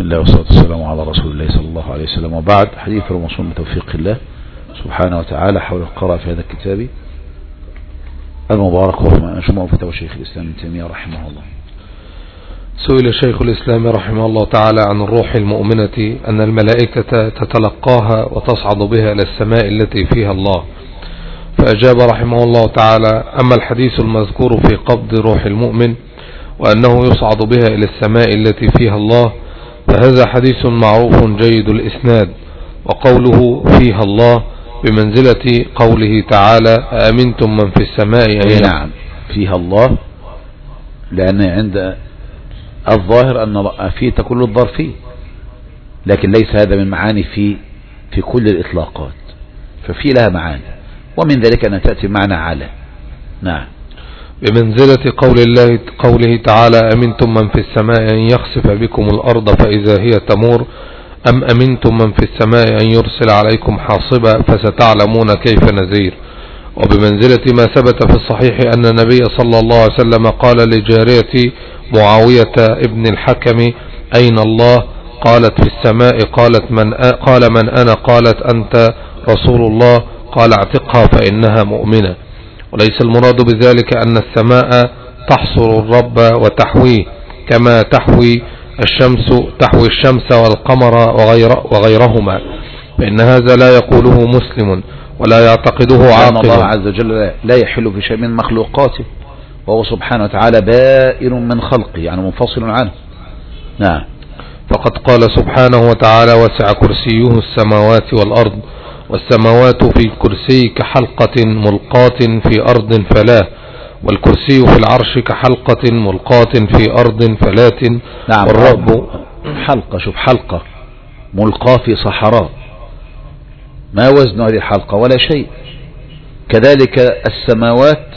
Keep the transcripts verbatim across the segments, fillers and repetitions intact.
الله والصلاة والسلام على رسول الله صلى الله عليه وسلم، وبعد. حديث الموصول بتوفيق الله سبحانه وتعالى حول القراءة في هذا الكتاب المبارك، وهو منشوم فتاوى شيخ الإسلام ابن تيمية رحمه الله. سئل شيخ الإسلام رحمه الله تعالى عن الروح المؤمنة أن الملائكة تتلقاها وتصعد بها إلى السماء التي فيها الله، فأجاب رحمه الله تعالى: أما الحديث المذكور في قبض روح المؤمن وأنه يصعد بها إلى السماء التي فيها الله فهذا حديث معروف جيد الإسناد، وقوله فيها الله بمنزلة قوله تعالى: أأمنتم من في السماء أن. نعم، فيها الله، لأن عند الظاهر أن في تكون الظرفية، لكن ليس هذا من معاني في في كل الإطلاقات، ففي لها معاني، ومن ذلك أن تأتي معنى على. نعم، بمنزلة قول الله قوله تعالى: أمنتم من في السماء أن يخسف بكم الأرض فإذا هي تمور أم أمنتم من في السماء أن يرسل عليكم حاصبا فستعلمون كيف نذير. وبمنزلة ما ثبت في الصحيح أن النبي صلى الله عليه وسلم قال لجارية معاوية ابن الحكم: أين الله؟ قالت: في السماء. قالت: من قال: من أنا؟ قالت: أنت رسول الله. قال: اعتقها فإنها مؤمنة. وليس المراد بذلك أن السماء تحصر الرب وتحويه كما تحوي الشمس تحوي الشمس والقمر وغير وغيرهما، فإن هذا لا يقوله مسلم ولا يعتقده عاقل. الله عز وجل لا يحل في شيء من مخلوقاته، وهو سبحانه وتعالى بائن من خلقه، يعني منفصل عنه. نعم، فقد قال سبحانه وتعالى: وسع كرسيه السماوات والأرض والسماوات في الكرسي كحلقة ملقاة في أرض فلاة، والكرسي في العرش كحلقة ملقاة في أرض فلاة. نعم، والرب حلقة، شوف، حلقة ملقاة في صحراء، ما وزن هذه الحلقة ولا شيء. كذلك السماوات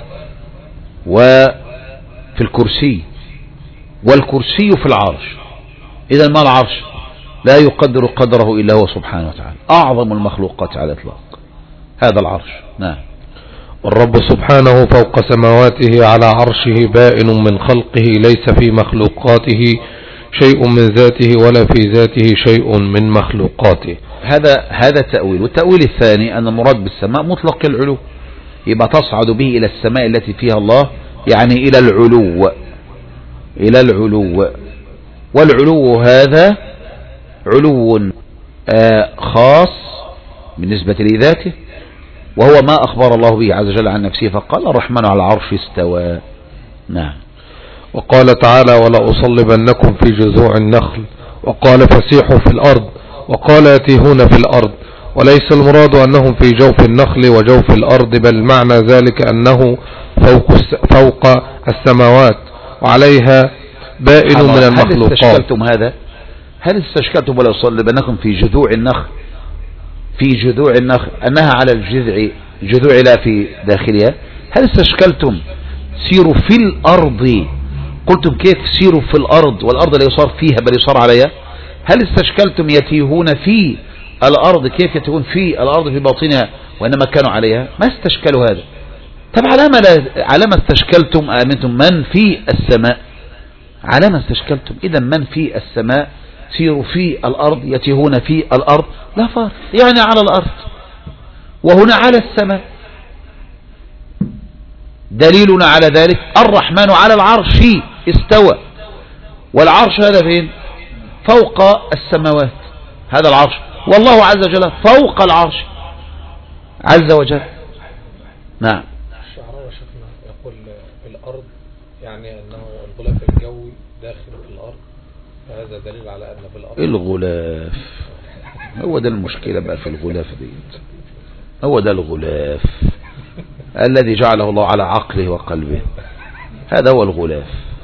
وفي الكرسي، والكرسي في العرش. إذا ما العرش لا يقدر قدره إلا هو سبحانه وتعالى، أعظم المخلوقات على الإطلاق هذا العرش. نعم، والرب سبحانه فوق سماواته على عرشه بائن من خلقه، ليس في مخلوقاته شيء من ذاته ولا في ذاته شيء من مخلوقاته. هذا هذا التأويل. والتأويل الثاني أن المراد بالسماء مطلق العلو، يبقى تصعد به إلى السماء التي فيها الله، يعني إلى العلو، إلى العلو. والعلو هذا علو خاص بالنسبة لذاته، وهو ما أخبر الله به عز وجل عن نفسه، فقال: الرحمن على العرش استوى. نعم، وقال تعالى: ولا أصلبنكم في جذوع النخل. وقال: فسيحوا في الأرض. وقال: يتيهون في الأرض. وليس المراد أنهم في جوف النخل وجوف الأرض، بل معنى ذلك أنه فوق فوق السماوات وعليها بائن من المخلوقات. هل استشكلتم هذا؟ هل استشكلتم ولا أصلبنكم في جذوع النخل؟ في جذوع النخل أنها على الجذع، جذوع لا في داخلها. هل استشكلتم سيروا في الأرض؟ قلتم كيف سيروا في الأرض والأرض لا يصار فيها بل يصار عليها؟ هل استشكلتم يتيهون في الأرض؟ كيف يتيهون في الأرض في باطنها وإنما كانوا عليها؟ ما استشكلوا هذا. طب علامة علامة استشكلتم أمنتم من في السماء؟ علامة استشكلتم إذا من في السماء سيروا في الأرض، يتيهون في الأرض، لا فرق، يعني على الأرض، وهنا على السماء. دليلنا على ذلك الرحمن على العرش استوى، والعرش هذا فين؟ فوق السماوات، هذا العرش، والله عز وجل فوق العرش عز وجل. نعم، الشعراء شيخنا يقول في الأرض يعني أنه الغلاف الجوي داخل في الأرض، فهذا دليل على أن في الأرض الغلاف. هو ده المشكلة بقى في الغلاف دي، هو ده الغلاف الذي جعله الله على عقله وقلبه، هذا هو الغلاف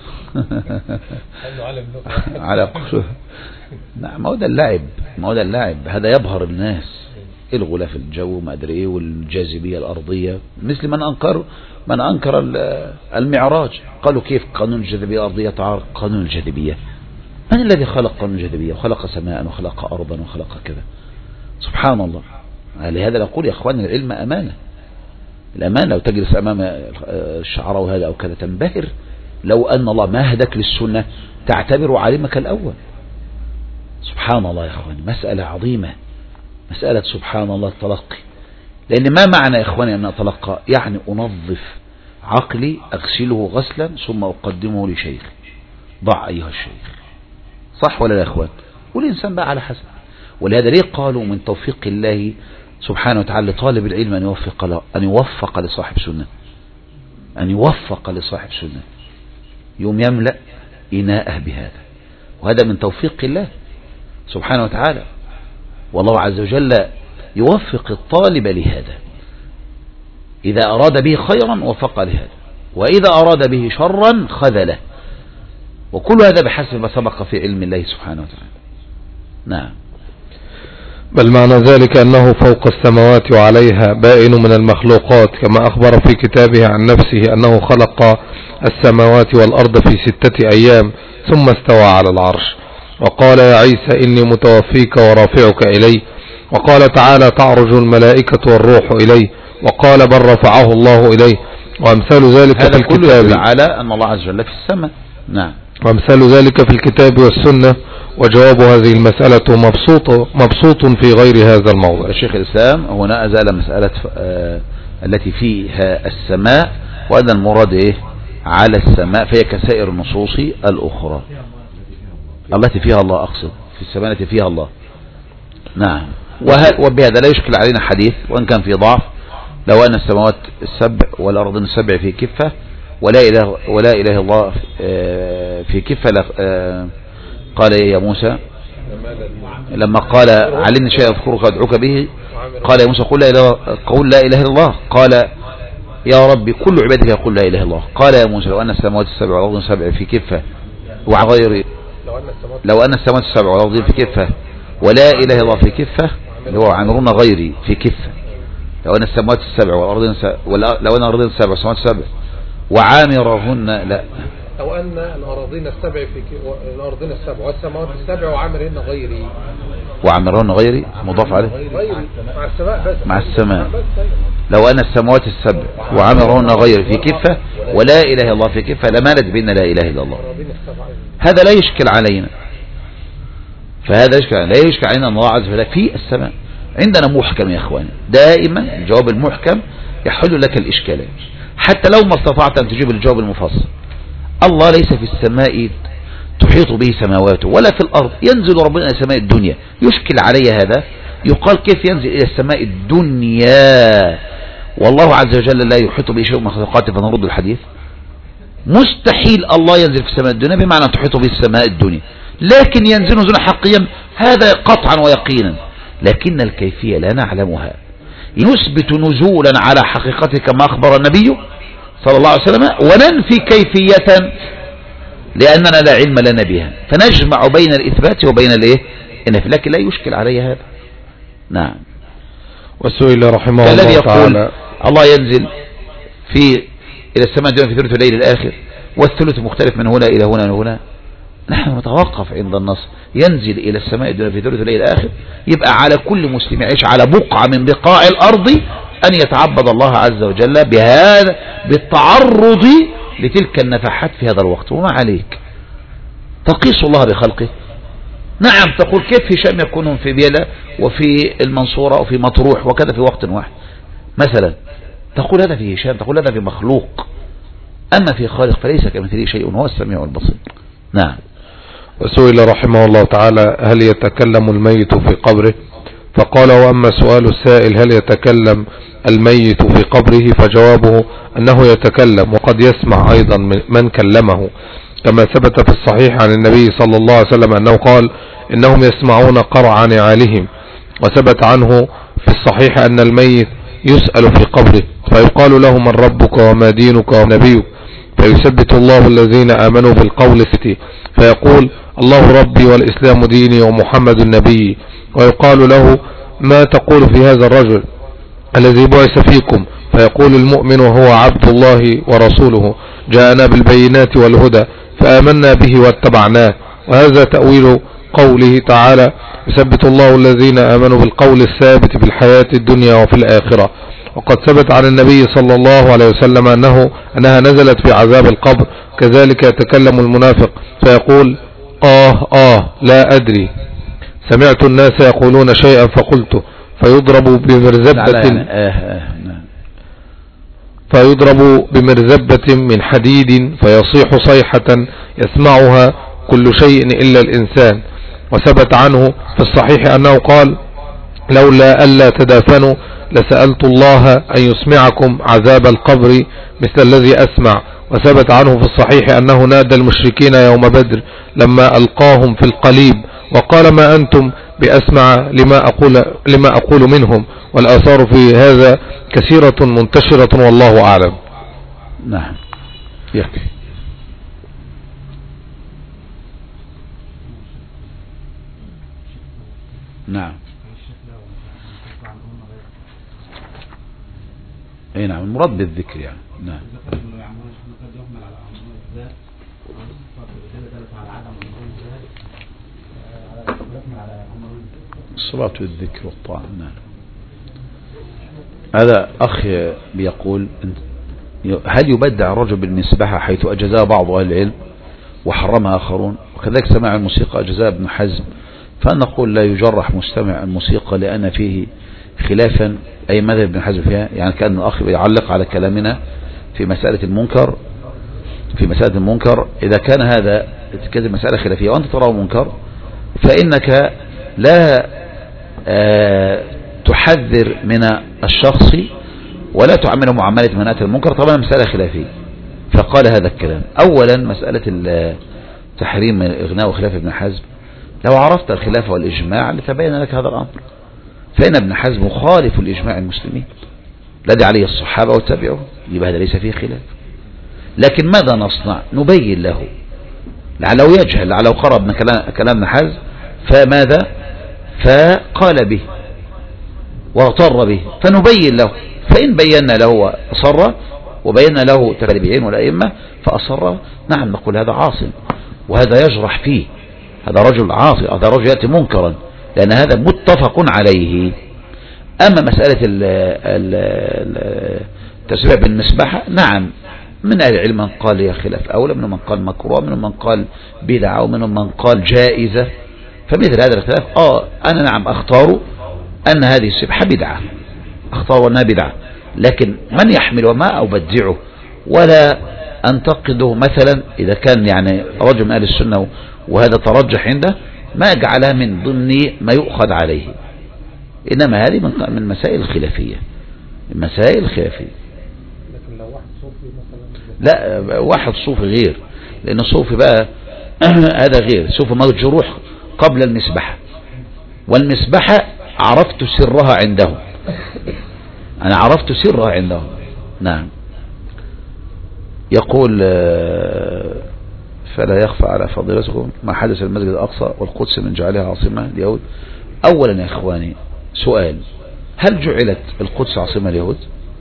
على قلبه. نعم، ما هو ده اللعب، ما هو ده اللعب، هذا يبهر الناس. الغلاف الجو ما ادري ايه، والجاذبية الأرضية، مثل من أنكر من أنكر المعراج، قالوا كيف قانون الجاذبية الأرضية تعارض قانون الجاذبية؟ من الذي خلق قانون الجاذبية وخلق سماء وخلق أرضا وخلق كذا؟ سبحان الله. لهذا نقول يا أخوان العلم أمانة، الأمانة. لو تجلس أمام الشعراء وهذا أو كذا تنبهر، لو أن الله ما هدك للسنة تعتبر عالمك الأول، سبحان الله يا إخواني، مسألة عظيمة، مسألة سبحان الله التلقي. لأن ما معنى يا إخواني أن أتلقى؟ يعني أنظف عقلي، أغسله غسلا ثم أقدمه لشيخ. ضع أيها الشيخ، صح ولا لا يا إخوان؟ والإنسان بقى على حسب. ولهذا ليه قالوا من توفيق الله سبحانه وتعالى لطالب العلم أن يوفق له، أن يوفق لصاحب سنة، أن يوفق لصاحب سنة، يوم يملأ إناءه بهذا، وهذا من توفيق الله سبحانه وتعالى. والله عز وجل يوفق الطالب لهذا، إذا أراد به خيرا وفق لهذا، وإذا أراد به شرا خذله، وكل هذا بحسب ما سبق في علم الله سبحانه وتعالى. نعم. بل معنى ذلك أنه فوق السماوات وعليها، بائن من المخلوقات، كما أخبر في كتابه عن نفسه أنه خلق السماوات والأرض في ستة أيام ثم استوى على العرش، وقال يا عيسى إني متوفيك ورافعك إلي، وقال تعالى تعرج الملائكة والروح إليه، وقال بل رفعه الله إليه، وأمثال ذلك في الكتاب. هذا كله على أن الله عز وجل في السماء. نعم. وأمثال ذلك في الكتاب والسنة، وجواب هذه المسألة مبسوط مبسوط في غير هذا الموضع. الشيخ الإسلام هنا أزال مسألة آه التي فيها السماء، وأن المراد إيه؟ على السماء، فهي كسائر النصوص الأخرى التي فيها الله، أقصد في السماء التي فيها الله. نعم. وبهذا لا يشكل علينا حديث وإن كان في ضعف، لو أن السماوات السبع والأرض السبع في كفة ولا إله ولا إله الله في كفة، قال إيه يا موسى لما قال علمني شيء أذكرك أدعوك به، قال يا موسى قل لا إله, قل لا إله إلا الله، قال يا ربي كل عبادك يقول لا إله إلا الله، قال يا موسى لو أن السماوات السبع والأرض السبع في كفة وغير لو أن السماوات السبع والأرض في كفة ولا إله إلا الله في كفة، اللي هو عامرون غيري في كفة، لو أن السماوات السبع والأرض لو أن الأرض السبع والسماوات السبع وعامرهن، لا لو أن الأراضين السبع في الأرضين السبع والسماوات السبع وعامرهن غيري، وعامرهن غيري مضاف عليه مع السماء بس، مع السماء. لو أن السماوات السبع وعامرهن غيري في كفة ولا إله إلا الله في كفة لمالت بين لا إله إلا الله. هذا لا يشكل علينا، فهذا يشكل لا يشكل علينا أن الله عز وجل في السماء. عندنا محكم يا إخواني، دائما الجواب المحكم يحل لك الإشكالات، حتى لو ما استطعت أن تجيب الجواب المفصل. الله ليس في السماء تحيط به سماواته ولا في الأرض، ينزل ربنا إلى سماء الدنيا. يشكل علي هذا، يقال كيف ينزل إلى السماء الدنيا والله عز وجل لا يحيط به شيء من خلقاته، فنرد الحديث مستحيل الله ينزل في السماء الدنيا بمعنى تحيط به السماء الدنيا، لكن ينزل نزولا حقيا هذا قطعا ويقينا، لكن الكيفية لا نعلمها. نثبت نزولا على حقيقته كما أخبر النبي صلى الله عليه وسلم، وننفي كيفية لأننا لا علم لنا بها، فنجمع بين الإثبات وبين الإيه النفي، لكن لا يشكل علي هذا. نعم. والسئل رحمه الله تعالى الله ينزل في إلى السماء الدنيا في ثلث الليل الآخر، والثلث مختلف من هنا إلى هنا وهنا، نحن نتوقف عند النص ينزل إلى السماء الدنيا في ثلث الليل الآخر، يبقى على كل مسلم يعيش على بقعة من بقاع الأرض أن يتعبد الله عز وجل بهذا بالتعرض لتلك النفحات في هذا الوقت. وما عليك تقيس الله بخلقه. نعم تقول كيف هشام يكون في بيلا وفي المنصورة وفي مطروح وكذا في وقت واحد مثلا، تقول هذا في هشام، تقول هذا في مخلوق، أما في خالق فليس كمثله شيء هو السميع البصير. نعم. وسئل رحمه الله تعالى هل يتكلم الميت في قبره؟ فقال وأما سؤال السائل هل يتكلم الميت في قبره فجوابه أنه يتكلم، وقد يسمع أيضا من كلمه، كما ثبت في الصحيح عن النبي صلى الله عليه وسلم أنه قال إنهم يسمعون قرع نعالهم. وثبت عنه في الصحيح أن الميت يسأل في قبره فيقال له من ربك وما دينك ونبيك، فيثبت الله الذين آمنوا بالقول الثابت فيقول الله ربي والإسلام ديني ومحمد النبي، ويقال له ما تقول في هذا الرجل الذي بعث فيكم، فيقول المؤمن وهو عبد الله ورسوله جاءنا بالبينات والهدى فآمنا به واتبعناه. وهذا تأويل قوله تعالى يثبت الله الذين آمنوا بالقول الثابت في الحياة الدنيا وفي الآخرة. وقد ثبت عن النبي صلى الله عليه وسلم أنه أنها نزلت في عذاب القبر، كذلك يتكلم المنافق فيقول آه آه لا أدري سمعت الناس يقولون شيئا فقلت فيضرب بمرزبة يعني آه آه فيضرب بمرزبة من حديد فيصيح صيحة يسمعها كل شيء إلا الإنسان. وثبت عنه في الصحيح أنه قال لولا ألا تدافنوا لسألت الله أن يسمعكم عذاب القبر مثل الذي أسمع. وثبت عنه في الصحيح أنه نادى المشركين يوم بدر لما ألقاهم في القليب وقال ما أنتم بأسمع لما أقول, لما أقول منهم. والآثار في هذا كثيرة منتشرة والله أعلم. نعم يكفي. نعم اي نعم المراد بالذكر يعني. نعم الصلاة والذكر والطاعة. نعم. هذا أخ بيقول هل يبدع الرجل بالمسبحة حيث أجزاها بعض أهل العلم وحرمها آخرون؟ وكذلك سماع الموسيقى أجزاها ابن حزم. فنقول لا يجرح مستمع الموسيقى لأن فيه خلافا أي مذهب ابن حزم فيها. يعني كان الأخ يعلق على كلامنا في مسألة المنكر في مسألة المنكر إذا كان هذا كانت مسألة خلافية وأنت تراه منكر فإنك لا آه تحذر من الشخص ولا تعامله معاملة من أتى المنكر. طبعا مسألة خلافية. فقال هذا الكلام. أولا مسألة تحريم الإغناء وخلاف ابن حزم لو عرفت الخلاف والإجماع لتبين لك هذا الأمر. فإن ابن حزم مخالف الإجماع المسلمين الذي عليه الصحابة والتابعون يبقى هذا ليس فيه خلاف. لكن ماذا نصنع؟ نبين له لعله يجهل لعله قرب من كلام ابن حزم فماذا فقال به واغتر به فنبين له. فإن بينا له أصر وبينا له تابعين والأئمة فأصر نعم نقول هذا عاصم وهذا يجرح فيه هذا رجل عاصي هذا رجل يأتي منكرا لأن هذا متفق عليه. أما مسألة التسبيح بالمسبحة نعم من أهل العلم من قال يا خلاف أولى من من قال مكروه من من قال بدعة ومن من قال جائزة. فمثل هذا الاختلاف آه أنا نعم أختار أن هذه السبحة بدعة أختار أنها بدعة. لكن من يحمل وما أبدعه ولا أنتقده مثلا إذا كان يعني رجل من أهل السنة وهذا ترجح عنده ما جعلها من ضمن ما يؤخذ عليه. إنما هذه من من مسائل الخلافية مسائل الخلافية. لكن لو واحد صوفي مثلا لا واحد صوفي غير لأن الصوفي بقى هذا غير صوفي مجروح قبل المسبحة والمسبحة عرفت سرها عندهم أنا عرفت سرها عندهم. نعم. يقول فلا يخفى على فضيلتكم ما حدث المسجد الأقصى والقدس من جعلها عاصمة اليهود. أولا يا إخواني سؤال هل جعلت القدس عاصمة اليهود؟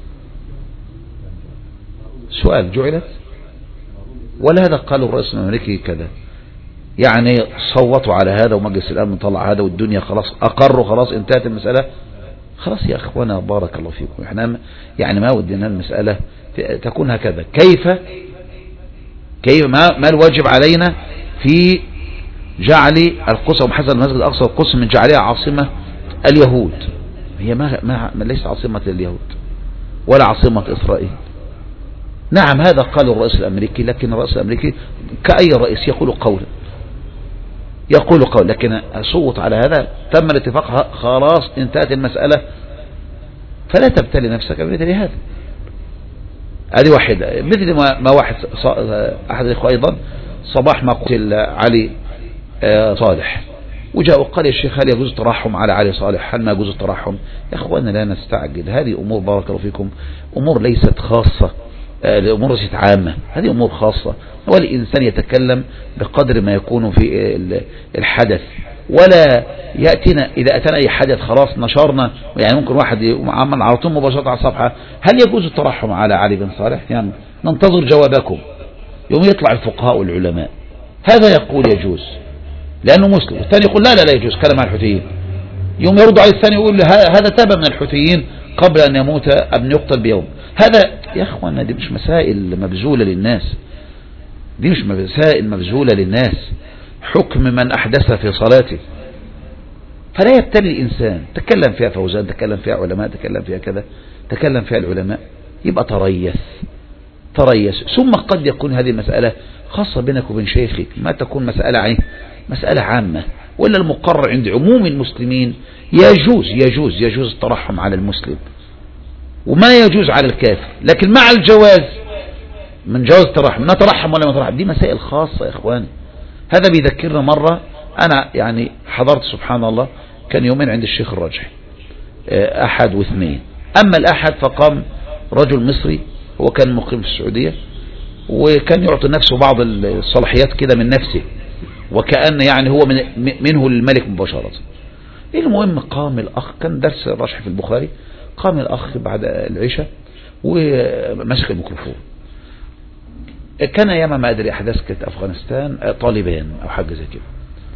سؤال جعلت ولا هذا قالوا الرئيس الأمريكي كذا يعني صوتوا على هذا ومجلس الأمن طلع هذا والدنيا خلاص أقروا خلاص انتهت المسألة خلاص يا أخوانا بارك الله فيكم. احنا يعني ما ودنا المسألة تكون هكذا. كيف كيف ما, ما الواجب علينا في جعل القدس ومحزن المسجد الأقصى والقدس من جعلها عاصمة اليهود؟ هي ما, ما, ما ليس عاصمة اليهود ولا عاصمة إسرائيل. نعم هذا قال الرئيس الأمريكي لكن الرئيس الأمريكي كأي رئيس يقول قولا يقول قول لكن صوت على هذا تم الاتفاق خلاص انتهت المسألة. فلا تبتلي نفسك بمثل هذا. هذه واحدة. مثل ما, ما واحد أحد الإخوة أيضا صباح ما قتل علي صالح وجاء وقال يا شيخ هل يجوز الترحم على علي صالح؟ هل ما يجوز الترحم؟ يا أخوانا لا نستعجل. هذه أمور بارك الله فيكم أمور ليست خاصة الأمور ليست عامة هذه أمور خاصة. والإنسان يتكلم بقدر ما يكون في الحدث ولا يأتينا إذا أتانا أي حدث خلاص نشرنا. يعني ممكن واحد عمل على طول مباشرة على الصفحة هل يجوز الترحم على علي بن صالح؟ يعني ننتظر جوابكم. يوم يطلع الفقهاء والعلماء هذا يقول يجوز لأنه مسلم الثاني يقول لا لا لا يجوز كلام عن الحوثيين. يوم يرد عليه الثاني يقول هذا تاب من الحوثيين قبل أن يموت ابن يقتل بيوم. هذا يا أخوانا دي مش مسائل مبذولة للناس دي مش مسائل مبذولة للناس. حكم من أحدث في صلاته فلا يبتلي الإنسان. تكلم فيها فوزان، تكلم فيها علماء، تكلم فيها كذا، تكلم فيها العلماء، يبقى تريث تريث. ثم قد يكون هذه المسألة خاصة بينك وبين شيخك، ما تكون مسألة عين مسألة عامة، ولا المقرر عند عموم المسلمين يجوز يجوز يجوز الترحم على المسلم وما يجوز على الكافر. لكن مع الجواز من جواز الترحم، نترحم ولا ما نترحم، دي مسائل خاصة يا إخواني. هذا بيذكرنا مرة أنا يعني حضرت سبحان الله كان يومين عند الشيخ الراجحي، أحد واثنين. أما الأحد فقام رجل مصري هو كان مقيم في السعودية، وكان يعطي نفسه بعض الصلاحيات كده من نفسه، وكأن يعني هو من منه الملك مباشرة. المهم قام الأخ، كان درس الراجحي في البخاري، قام الأخ بعد العشاء ومسك الميكروفون. كان ياما ما أدري أحداث كانت أفغانستان، طالبان أو حاجة زي كده.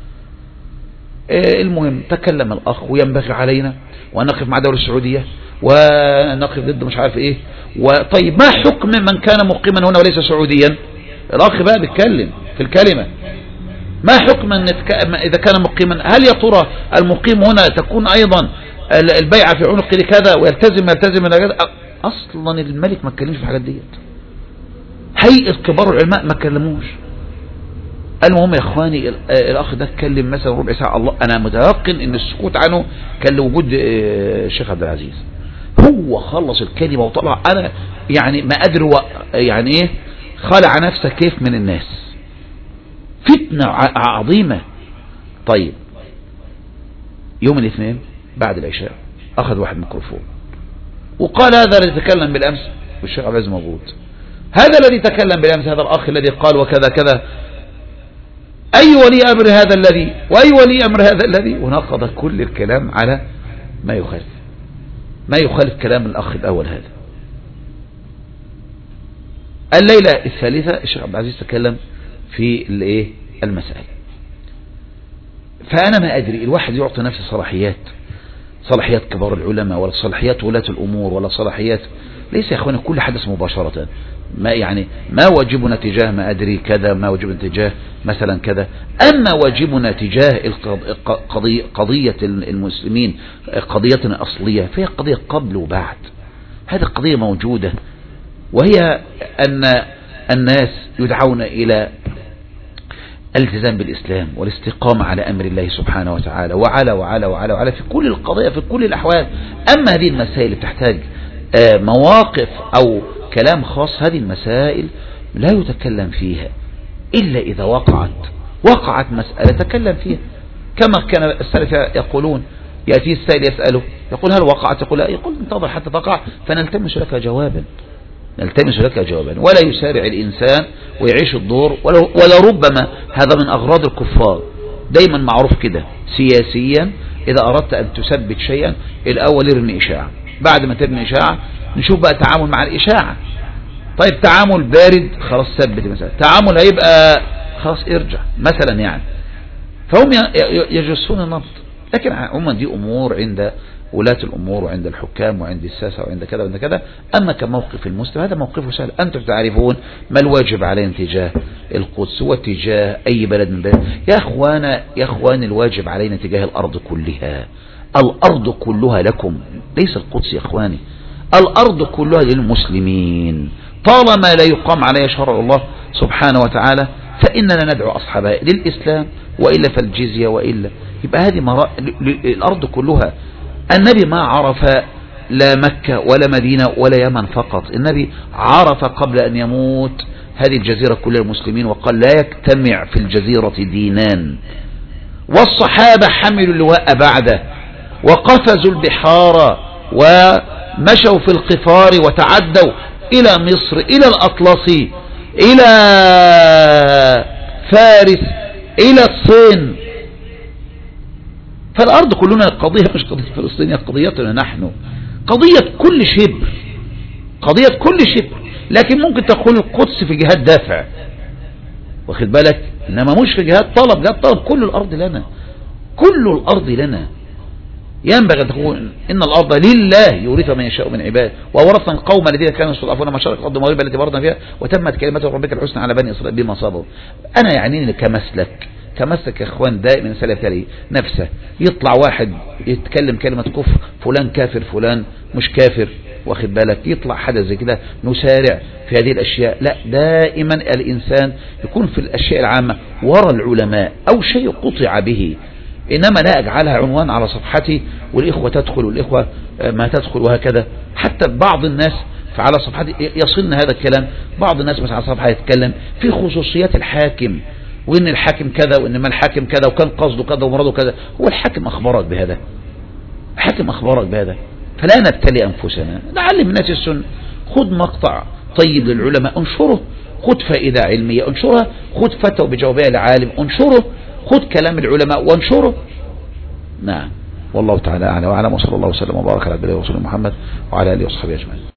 المهم تكلم الأخ، وينبغي علينا ونقف مع دولة السعودية ونقف ضد مش عارف ايه. وطيب ما حكم من كان مقيما هنا وليس سعوديا؟ الأخ بقى بيتكلم في الكلمة، ما حكم ان إذا كان مقيما؟ هل يا ترى المقيم هنا تكون أيضا البيعة في عنقه لكذا ويلتزم يلتزم كذا؟ أصلا الملك ما اتكلمش في الحاجات ديت، هيئة كبار العلماء ما اتكلموش. المهم يا اخواني الاخ ده اتكلم مثلا ربع ساعه، الله انا متيقن ان السكوت عنه كان لوجود الشيخ عبد العزيز. هو خلص الكلمه وطلع، انا يعني ما ادري يعني ايه خلع نفسه كيف من الناس، فتنه عظيمه. طيب يوم الاثنين بعد العشاء اخذ واحد ميكروفون وقال هذا الذي تكلم بالامس، والشيخ عبد العزيز موجود، هذا الذي تكلم بالامس، هذا الاخ الذي قال وكذا كذا، أي ولي أمر هذا الذي وأي ولي أمر هذا الذي، ونقض كل الكلام على ما يخالف ما يخالف كلام الأخ الأول هذا. الليلة الثالثة الشيخ عبد العزيز تكلم في الايه المسألة. فأنا ما أدري الواحد يعطي نفسه صلاحيات صلاحيات كبار العلماء، ولا صلاحيات ولاة الأمور، ولا صلاحيات، ليس يا أخواني كل حدث مباشرة. ما يعني ما واجبنا تجاه ما أدري كذا، ما واجبنا تجاه مثلا كذا. أما واجبنا تجاه القضية قضية المسلمين، قضيتنا الأصلية، فهي قضية قبل وبعد. هذه القضية موجودة، وهي أن الناس يدعون إلى الالتزام بالإسلام والاستقامة على أمر الله سبحانه وتعالى، وعلى وعلى وعلى وعلى في كل القضايا في كل الأحوال. أما هذه المسائل بتحتاج مواقف أو كلام خاص، هذه المسائل لا يتكلم فيها إلا إذا وقعت وقعت مسألة تكلم فيها. كما كان السلف يقولون، يأتي السائل يسأله يقول هل وقعت؟ يقول لا، يقول انتظر حتى تقع فنلتمس لك جوابا نلتمس لك جوابا ولا يسارع الإنسان ويعيش الدور. ولا ربما هذا من أغراض الكفار، دايما معروف كده سياسيا، إذا أردت أن تثبت شيئا الأول ارمي إشاعة، بعد ما ترمي إشاعة نشوف بقى تعامل مع الإشاعة. طيب تعامل بارد خلاص ثبت مثلا، تعامل هيبقى خلاص ارجع مثلا يعني. فهم يجسون النبض. لكن عموما دي أمور عند ولاة الأمور وعند الحكام وعند الساسة وعند كذا وعند كذا. أما كموقف المسلم هذا موقفه سهل. أنتم تعرفون ما الواجب علينا تجاه القدس وتجاه أي بلد من بلد. يا أخوانا يا أخوان الواجب علينا تجاه الأرض كلها. الأرض كلها لكم، ليس القدس يا أخواني، الأرض كلها للمسلمين. طالما لا يقام عليها شرع الله سبحانه وتعالى فإننا ندعو أصحابها للإسلام، وإلا فالجزية، وإلا يبقى هذه مرا... الأرض كلها. النبي ما عرف لا مكة ولا مدينة ولا يمن فقط، النبي عرف قبل أن يموت هذه الجزيرة كلها المسلمين، وقال لا يجتمع في الجزيرة دينان. والصحابة حملوا اللواء بعده وقفزوا البحار ومشوا في القفار وتعدوا إلى مصر، إلى الأطلس، إلى فارس، إلى الصين. فالأرض كلنا قضية مش قضية فلسطين، قضيتنا نحن، قضية كل شبر، قضية كل شبر. لكن ممكن تقول القدس في جهات دافع، واخد بالك، إنما مش في جهات طلب. جهات طلب كل الأرض لنا، كل الأرض لنا. ينبغي أن تقول إن الأرض لله يورثها من يشاء من عباده، وورثنا القوم الذين كانوا يستضعفون مشارق الأرض والمغارب التي باركنا فيها وتمت كلمات ربك الحسنى على بني إسرائيل بما صبروا. أنا يعنيني كمسلك تمسك يا اخوان دائما سلف عليه نفسه. يطلع واحد يتكلم كلمة كفر، فلان كافر فلان مش كافر، واخد بالك، يطلع حدث زي كده نسارع في هذه الأشياء. لا، دائما الإنسان يكون في الأشياء العامة وراء العلماء أو شيء قطع به، إنما لا أجعلها عنوان على صفحتي والإخوة تدخل والإخوة ما تدخل وهكذا. حتى بعض الناس على صفحتي يصلنا هذا الكلام، بعض الناس مثلا على صفحة يتكلم في خصوصيات الحاكم، وإن الحاكم كذا وإن ما الحاكم كذا وكان قصده كذا ومراده كذا. هو الحاكم أخبرك بهذا؟ الحاكم أخبرك بهذا؟ فلا نبتلي أنفسنا، نعلم الناس السنة. خذ مقطع طيب للعلماء انشره، خذ فائدة علمية انشرها، خذ فتوى بجوابها العالم انشره، خذ كلام العلماء وانشره. نعم، والله تعالى أعلم وأعلم، وصلى الله وسلم وبارك على نبينا ورسوله محمد وعلى آله وصحبه أجمعين.